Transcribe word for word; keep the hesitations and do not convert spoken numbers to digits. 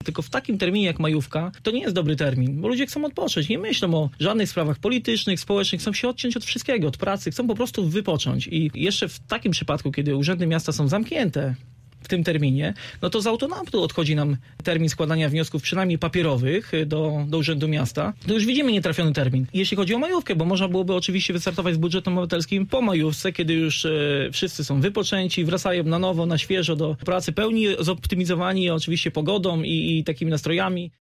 tylko w takim terminie jak majówka to nie jest dobry termin, bo ludzie chcą odpocząć, nie myślą o żadnych sprawach politycznych, społecznych, chcą się odciąć od wszystkiego, od pracy, chcą po prostu wypocząć i jeszcze w takim przypadku, kiedy urzędy miasta są zamknięte w tym terminie, no to z automatu odchodzi nam termin składania wniosków, przynajmniej papierowych, do, do Urzędu Miasta. To już widzimy nietrafiony termin. Jeśli chodzi o majówkę, bo można byłoby oczywiście wystartować z budżetem obywatelskim po majówce, kiedy już e, wszyscy są wypoczęci, wracają na nowo, na świeżo do pracy, pełni zoptymizowani oczywiście pogodą i, i takimi nastrojami.